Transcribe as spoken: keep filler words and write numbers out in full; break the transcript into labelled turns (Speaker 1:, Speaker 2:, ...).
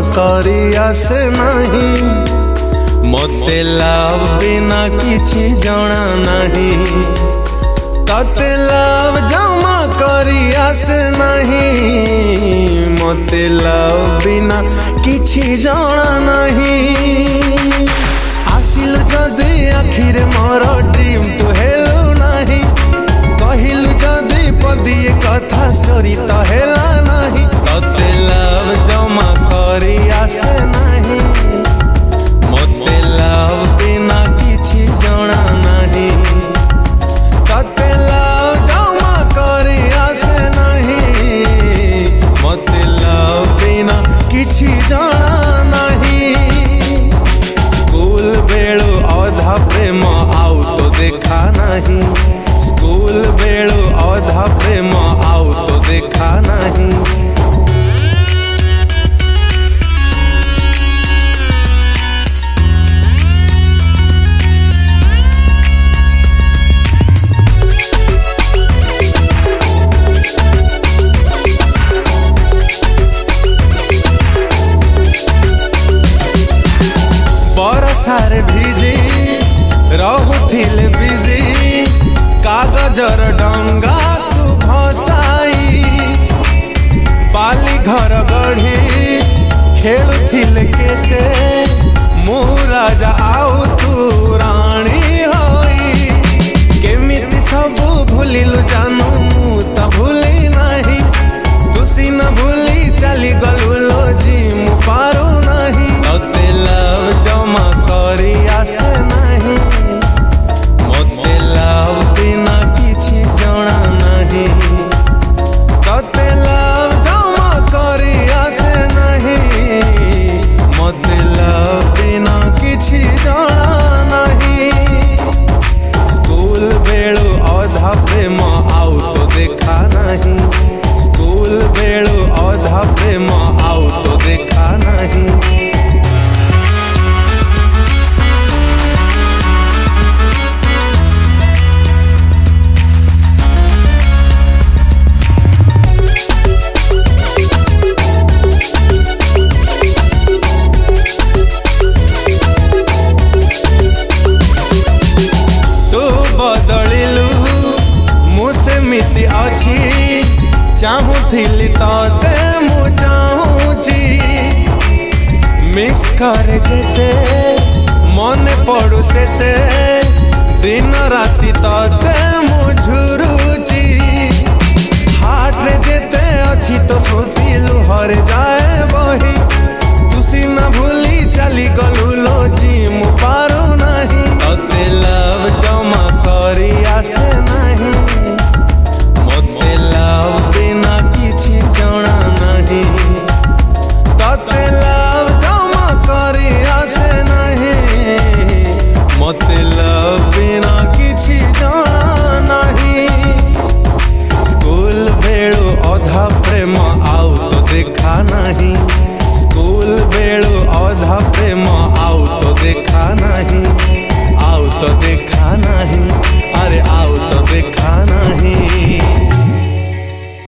Speaker 1: करी आसे नहीं मते लव बिना किछि जणा नहीं तते लव जमा करी आसे नहीं मते लव बिना किछि जणा नहीं आसिल जदि आखिर मोर ड्रीम तू हेलो नहीं कहिलु जदि पदिए कथा स्टोरी तो हेला नहीं तते लव जमा करी आसे नहीं मते लव बिना किछि जणा नहीं तते लव जमा करी आसे नहीं मते लव बिना किछि जणा नहीं स्कूल बेलू अधा प्रेम आउ तो देखा नहीं स्कूल बेलू अधा प्रेम आउ तो देखा नहीं बरसारे भिजी रहुथिले बिजी कागजर डंगा तू भसाई बाली घर गढ़ी खेलुथिले केते मु राजा आउ तू राणी होई केमिति सबु भूलिलु जानू मु त भूली नाही तू सीना भूली चली गलु लो जी मु पारो नाही तते लव जमा करी आसे नहीं मते लव बिना किछि जणा नहीं तते लव जमा करी आसे नहीं मते लव बिना किछि जणा नहीं स्कूल बेलू अधा प्रेम आउ तो देखा नहीं स्कूल बेलू अधा प्रेम आउ तो देखा नहीं अच्छी चाहूली ते मु चाहूची मिस कर जेते मन पड़ू से दिन राति ते मु झुरू